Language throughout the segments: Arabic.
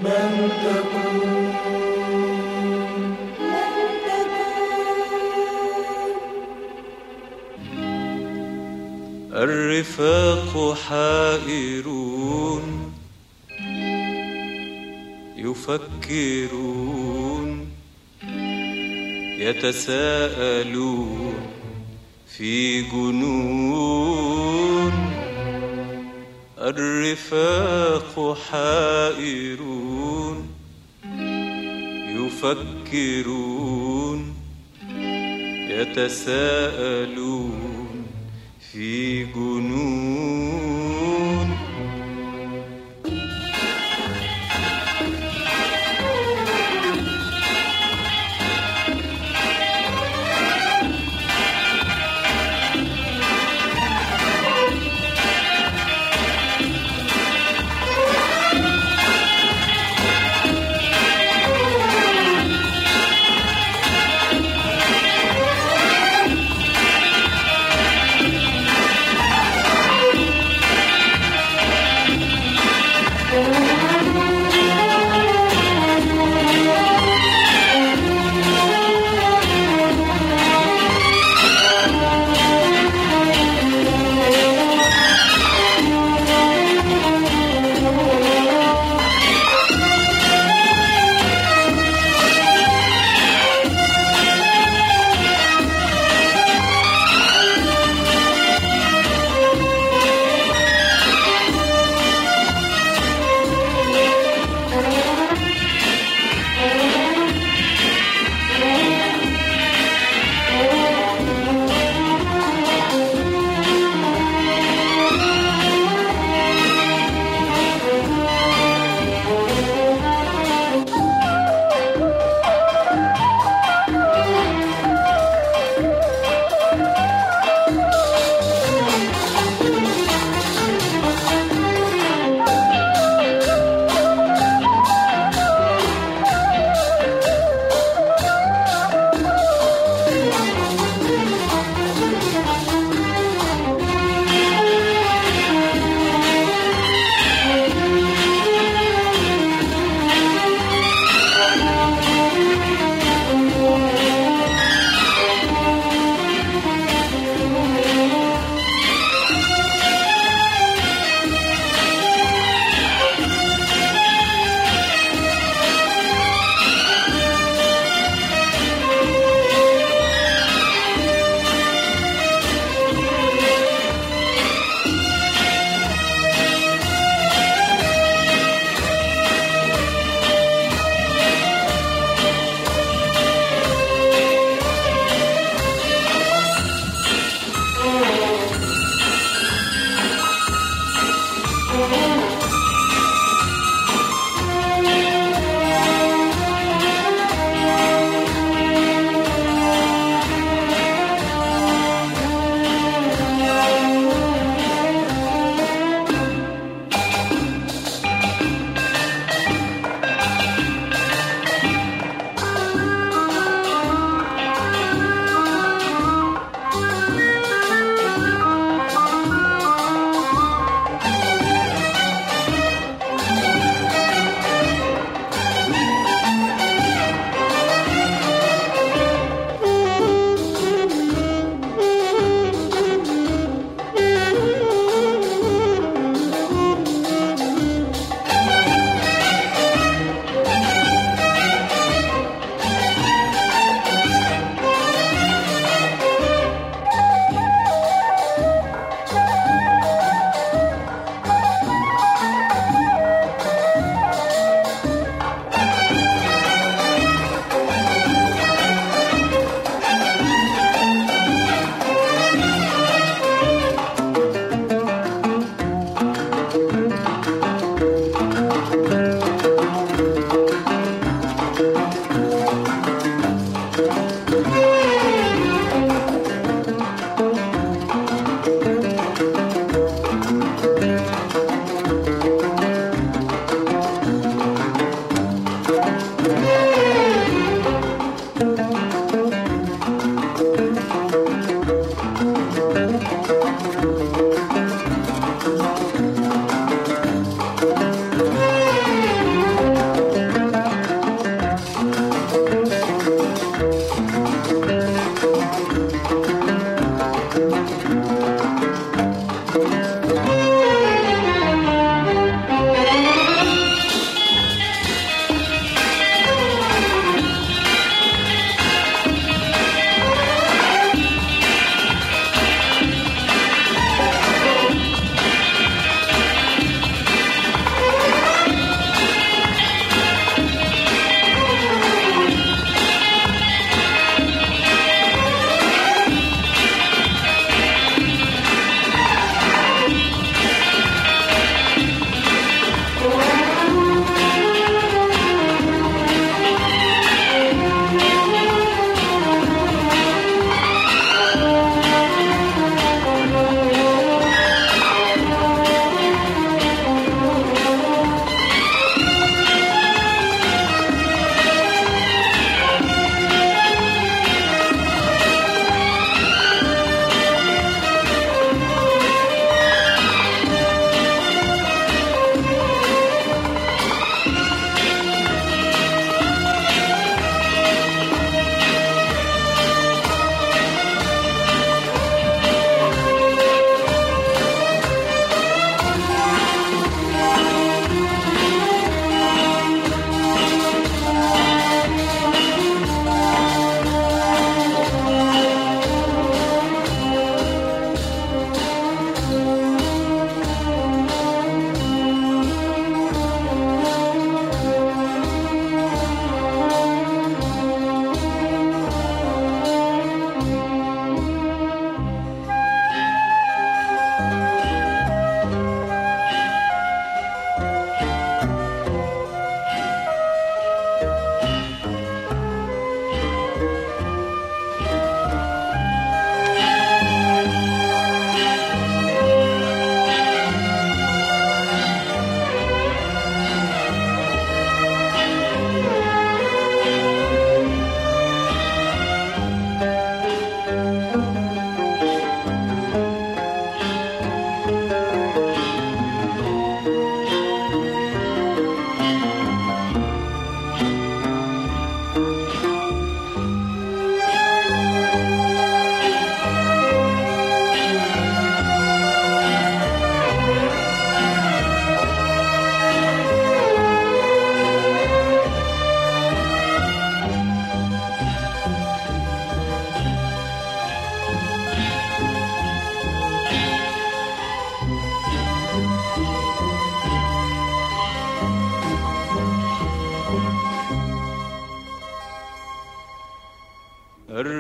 الرفاق حائرون يفكرون يتساءلون في جنون. الرفاق حائرون يفكرون يتساءلون في جنون.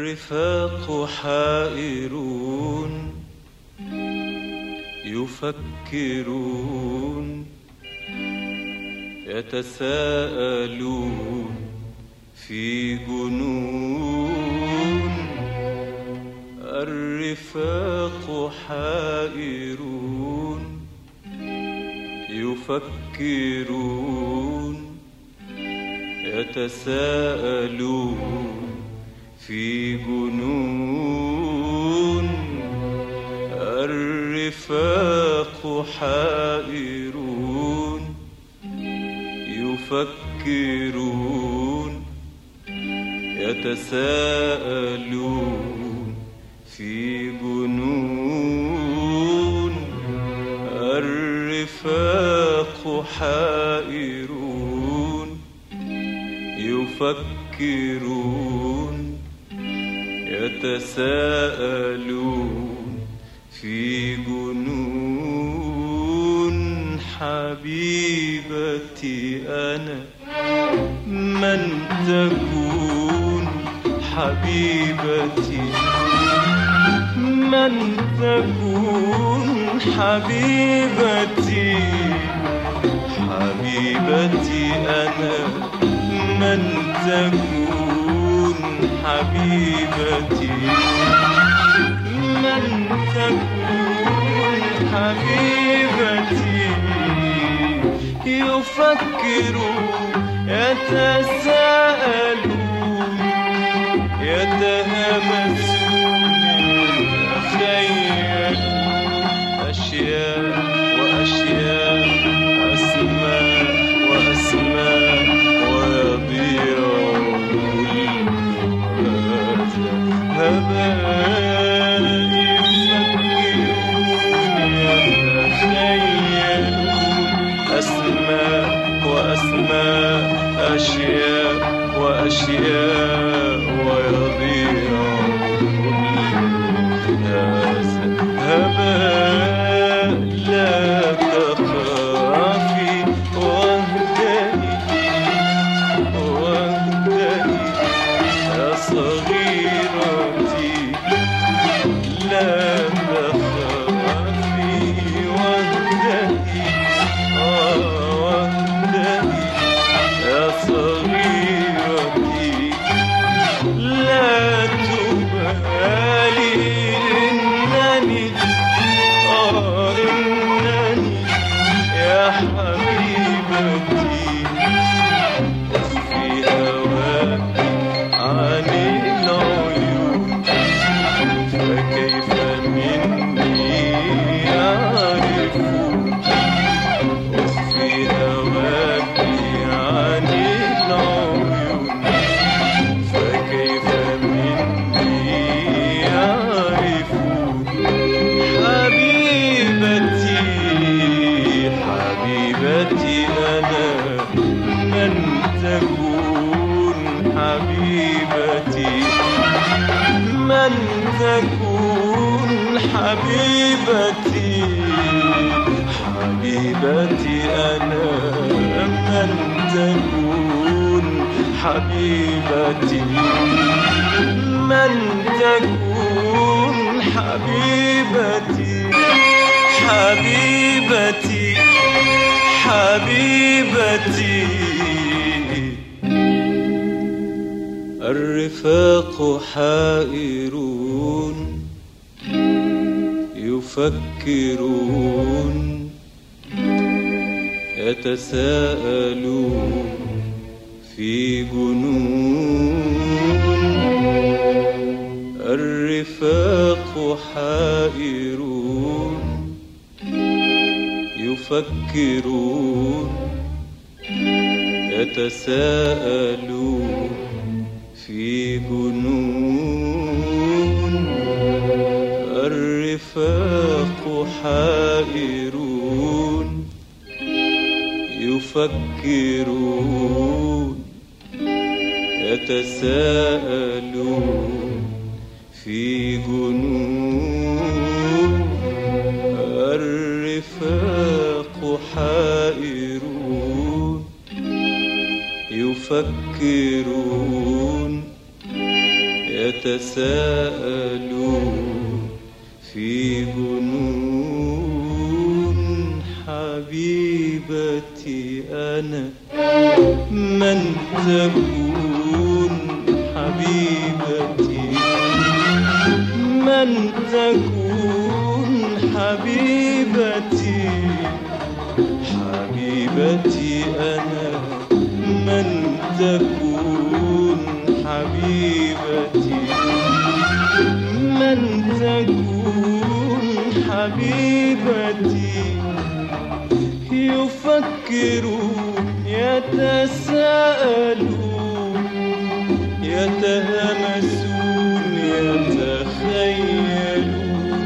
الرفاق حائرون يفكرون يتساءلون في جنون. الرفاق حائرون يفكرون يتساءلون في جنون. الرفاق حائرون يفكرون يتساءلون في جنون. الرفاق حائرون يفكرون يتساءلون في جنون. حبيبتي أنا من تكون؟ حبيبتي من تكون؟ حبيبتي حبيبتي أنا من تكون؟ حبيبتي من تكون؟ حبيبتي يفكرون يتساءلون يتهمسون يتخيلون أشياء وأشياء أسماء وأسماء ويضيع كل هذا هباء. يفكرون يتخيلون أسماء وأسماء أشياء وأشياء ويضيع كل هذا هباء. لا تخافي واهدئي واهدئي يا صغيرتي. لا تخافي واهدئي واهدئي يا صغيرتي. لا تبالي إنني إنني يا حبيبتي في هواك عن العيون. فكيف مني يعرفون في هواك عن العيون. فكيف مني يعرفون. حبيبتي حبيبتي أنا من تكون؟ حبيبتي من تكون؟ حبيبتي حبيبتي أنا من تكون؟ حبيبتي من تكون؟ حبيبتي حبيبتي حبيبتي. الرفاق حائرون يفكرون يتساءلون في جنون. الرفاق حائرون يفكرون يتساءلون في جنون. الرفاق حائرون يفكرون يتساءلون في جنون. الرفاق حائرون يفكرون يتساءلون في جنون حبيبتي أنا من تكون حبيبتي من تكون حبيبتي حبيبتي أنا من تكون حبيبتي من تكون حبيبتي يفكرون يتساءلون يتهمسون يتخيلون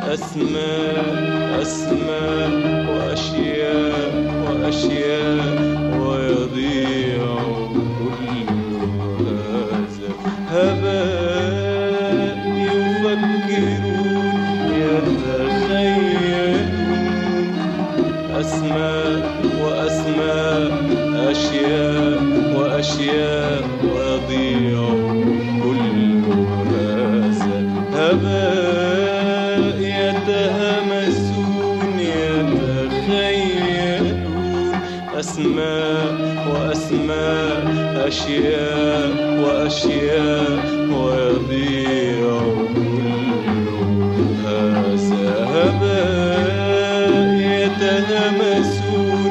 أسماء وأشياء ويضيع كل هذا هباء يفكرون يتخيلون أسماء أشياء ويضيع كل هذا هباء يتهمسون يتخيلون أسماء أشياء ويضيع كل هذا هباء يتهمسون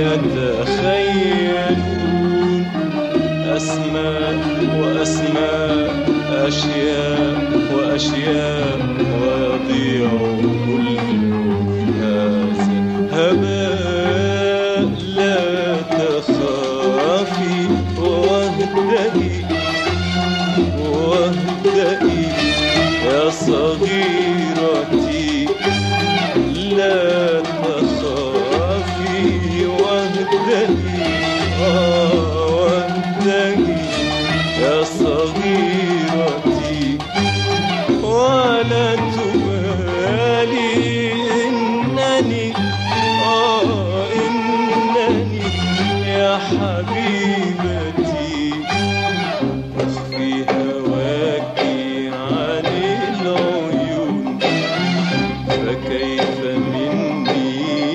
يتخيلون أسماء أشياء ويضيع كل هذا هباء لا تخافي واهدئي يا صغيرتي لا تخافي واهدئي يا صغيرتي ولا تبالي إنني يا حبيبتي أخفي هواك عن العيون فكيف مني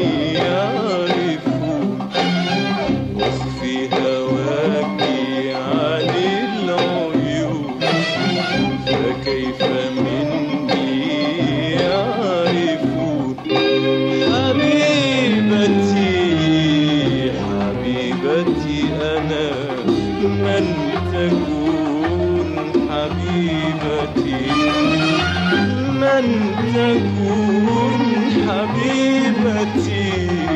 يعرفون أخفي هواك عن العيون فكيف مني يعرفون حبيبتي أنا من تكون حبيبتي من تكون حبيبتي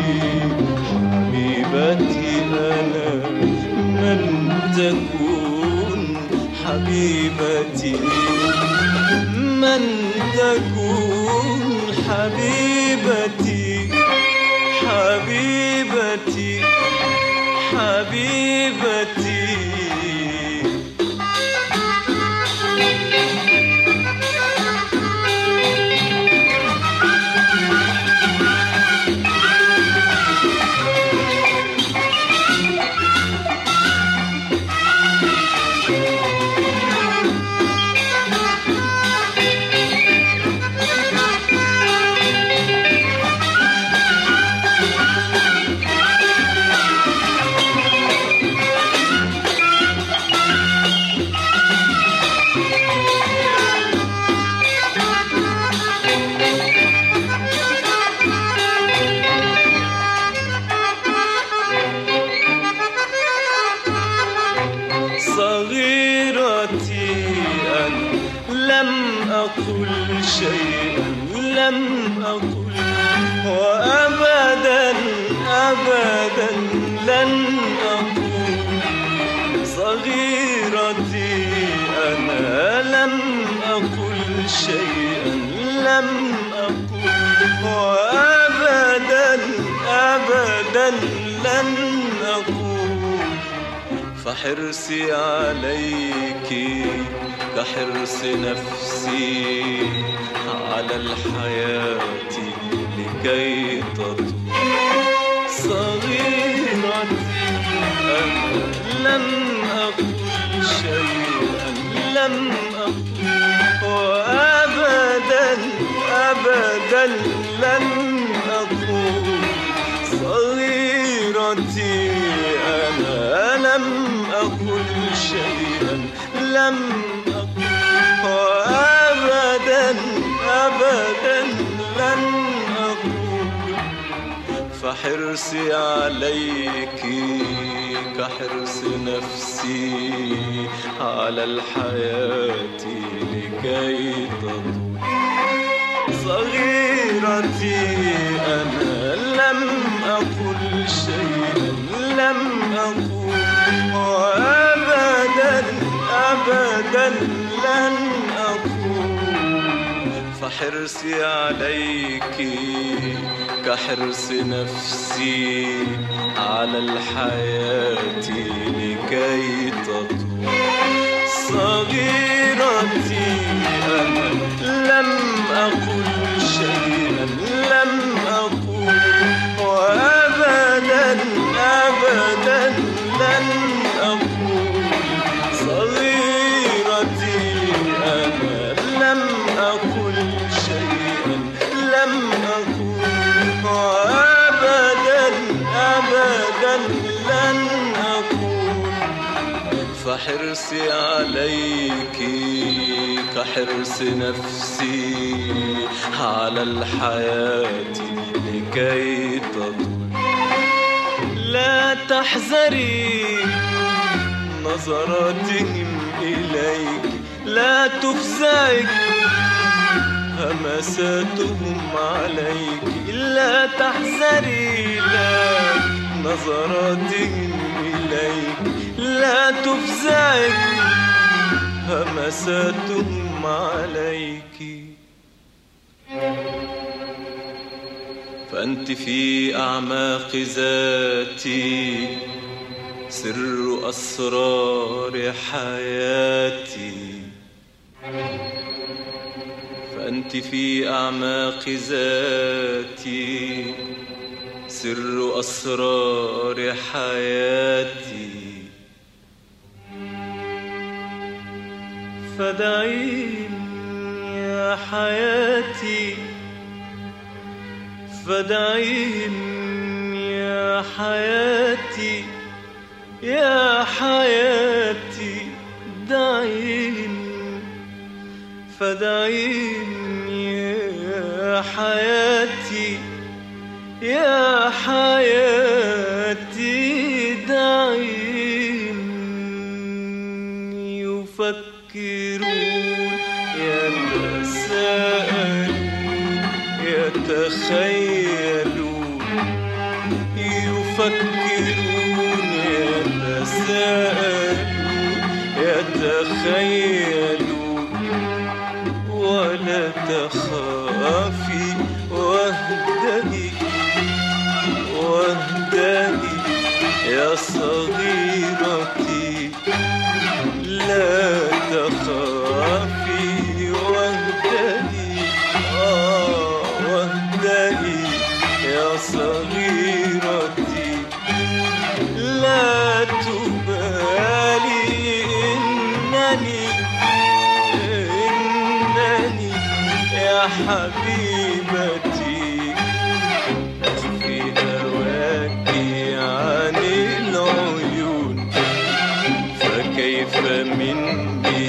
أنا من تكون حبيبتي من تكون حبيبتي صغيرتي أنا لم أقل شيئا لم أقل وأبدا لن أقول صغيرتي أنا لم أقل شيئا لم أقل وأبدا لن أقول فحرصي عليك كحرص نفسي على الحياة لكي تطول صغيرتي أنا لم أقل شيئا لم أكن وأبدا أبدا لن أكون صغيرتي أنا لم أكن شيئا لم أكن وأبدا أبدا لن أكون فحرصي عليك كحرص نفسي على الحياة لكي تطول صغيرتي أنا لم أقل شيئا لم أقول وأبدا أبدا لن أقول فحرصي عليك كحرص نفسي على الحياة لكي تطول صغيرتي أنا لم أقل شيئا لم أقول وأبدا أبدا لن أقول صغيرتي أنا لم أقل شيئا لم أقول وأبدا أبدا لن أقول فحرصي عليك كحرص نفسي على الحياة لكي تطول لا تحذري نظراتهم إليك لا تفزعك همساتهم عليك لا تحذري لا نظراتهم إليك لا تفزعك همساتهم عليك فأنت في أعماق ذاتي سر أسرار حياتي فأنت في أعماق ذاتي سر أسرار حياتي فدعيهم يا حياتي فدعيهم يا حياتي يا حياتي دعيهم فدعيهم يا حياتي يا حياتي دعيهم يفكرون يتساءلون يتخيلون يفكرون يتساءلون يتخيلون ولا تخافي واهدئي واهدئي يا صغيرتي لا تخافي واهدئي واهدئي يا صغيرتي لا تبالي إنني يا حبيبتي أخفي هواك عن العيون فكيف مني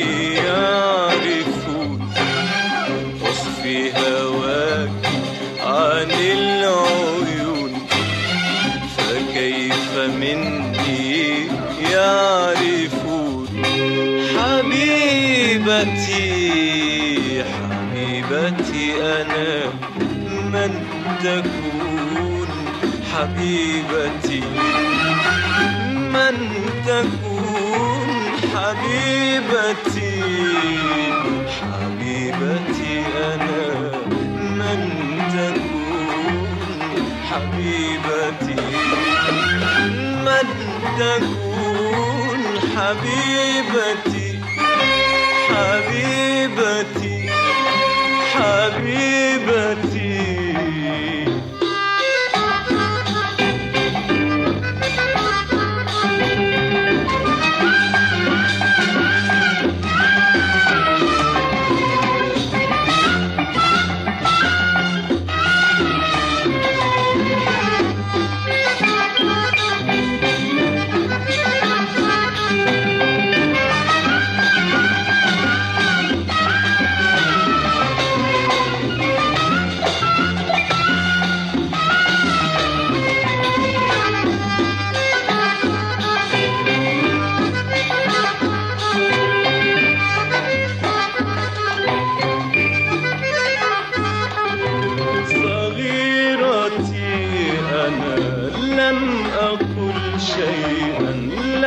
يعرفون أخفي هواك عن العيون فكيف مني يعرفون حبيبتي حبيبتي أنا من تكون حبيبتي من تكون حبيبتي حبيبتي أنا من تكون حبيبتي من تكون حبيبتي حبيبتي حبيبتي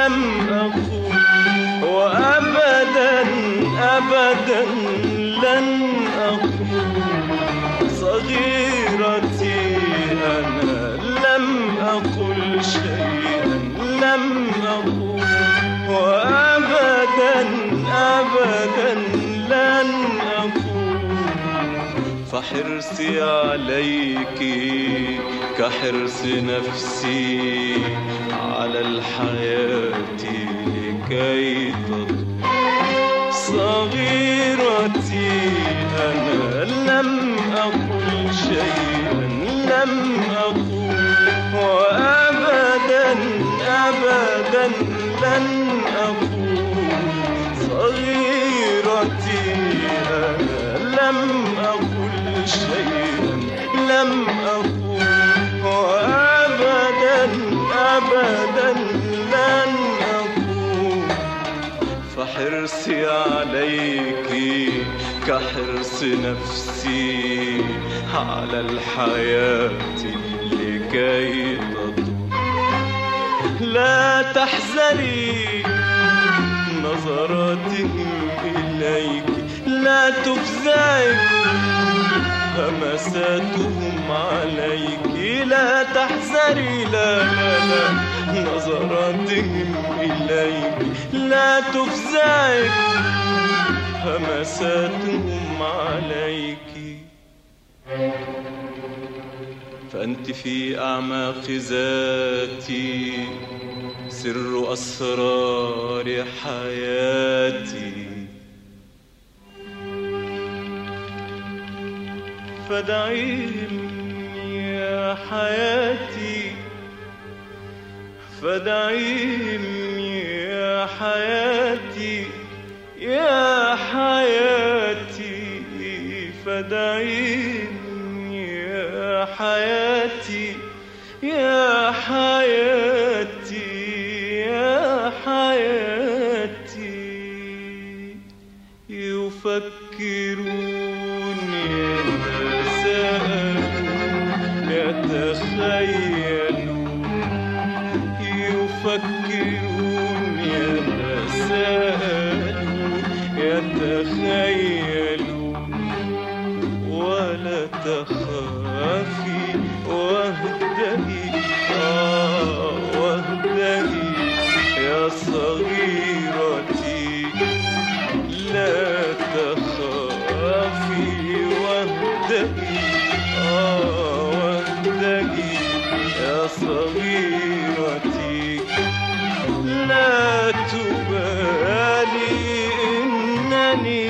لم أخون وأبدا أبدا لن أخون صغيرتي أنا لم أقل شيئا لم أقول وأبدا أبدا لن أقول فحرصي عليك كحرص نفسي على الحياة لكي تطول صغيرتي أنا لم أقل شيئا لم أقول وأبدا أبدا لن أقول صغيرتي أنا لم أقل شيئا لم أقول وأبدا أبدا لن أقول فحرصي عليك كحرص نفسي على الحياة لكي تطول لا تحزني نظراتهم إليك لا تفزعك همساتهم عليك لا تحزني لا لا لا نظراتهم إليك لا تفزعك همساتهم عليك فأنت في أعماق ذاتي سر أسرار حياتي فدعيني يا حياتي فدعيني يا حياتي يا حياتي فدعيني يا حياتي يا حياتي يا حياتي يفكرون يتساءلون يتخيلون يفكرون يتساءلون يتخيلون ولا تخافي واهدئي واهدئي يا صغيرتي لا تخافي واهدئي واهدئي يا صغيرتي لا تبالي إنني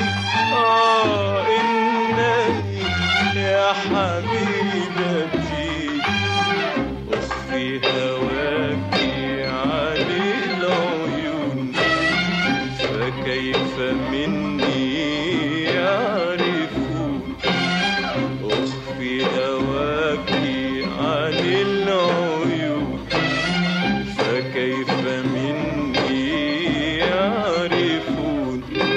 إنني يا حبيبتي أخفي هواك عن العيون فكيف مني يعرفون أخفي هواك عن العيون فكيف مني يعرفون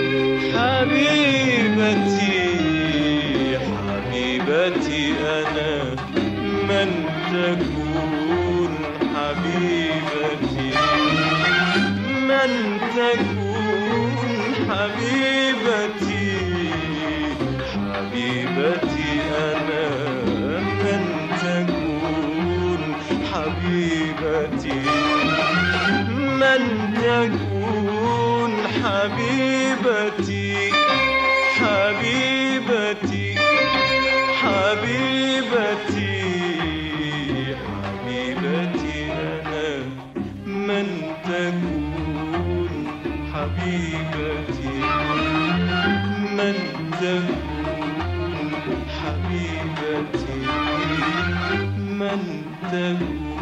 حبيبتي حبيبتي أنا من تكون حبيبتي من تكون حبيبتي حبيبتي أنا من تكون حبيبتي من تكون حبيبتي حبيبتي حبيبتي حبيبتي أنا من تكون حبيبتي من تكون حبيبتي من تكون